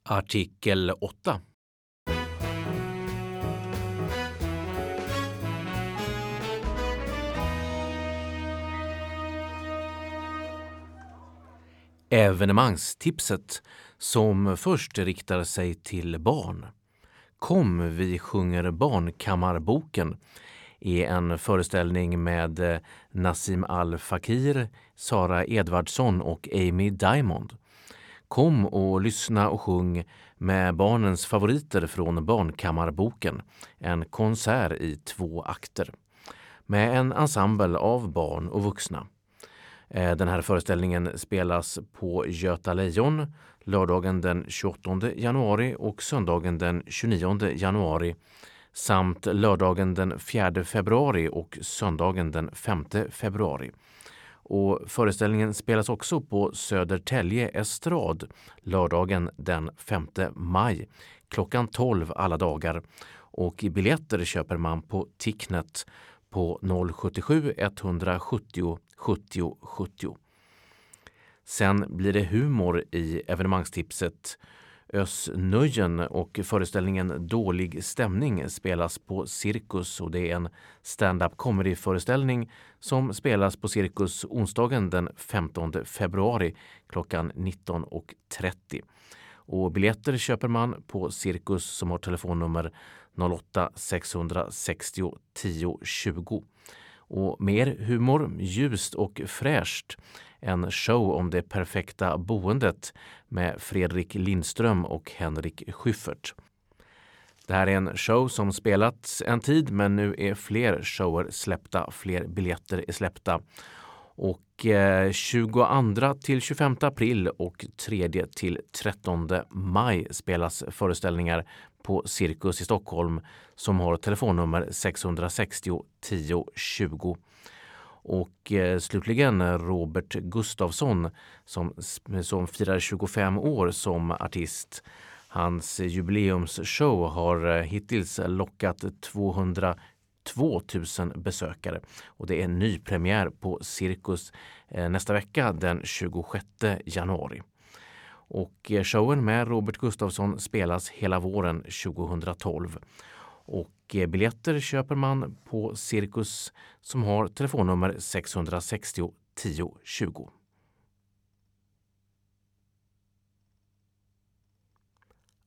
Artikel 8. Evenemangstipset som först riktar sig till barn. Kom, vi sjunger barnkammarboken är en föreställning med Nassim Al-Fakir, Sara Edvardsson och Amy Diamond. Kom och lyssna och sjung med barnens favoriter från barnkammarboken, en konsert i 2 akter, med en ensemble av barn och vuxna. Den här föreställningen spelas på Göta Lejon lördagen den 28 januari och söndagen den 29 januari samt lördagen den 4 februari och söndagen den 5 februari. Och föreställningen spelas också på Södertälje Estrad lördagen den 5 maj klockan 12 alla dagar, och biljetter köper man på Ticknet på 077 170 70 70. Sen blir det humor i evenemangstipset. Ösnöjen och föreställningen Dålig stämning spelas på Cirkus, och det är en stand-up comedy-föreställning som spelas på Cirkus onsdagen den 15 februari klockan 19.30. Och biljetter köper man på Cirkus som har telefonnummer 08 660 10 20. Och mer humor, ljust och fräscht. En show om det perfekta boendet med Fredrik Lindström och Henrik Schyffert. Det här är en show som spelats en tid, men nu är fler shower släppta, fler biljetter är släppta. Och 22 till 25 april och 3 till 13 maj spelas föreställningar på Cirkus i Stockholm som har telefonnummer 660 10 20. Och slutligen Robert Gustafsson som firar 25 år som artist. Hans jubileumsshow har hittills lockat 202 000 besökare, och det är en ny premiär på Cirkus nästa vecka den 26 januari. Och showen med Robert Gustafsson spelas hela våren 2012. Och biljetter köper man på Cirkus som har telefonnummer 660 10 20.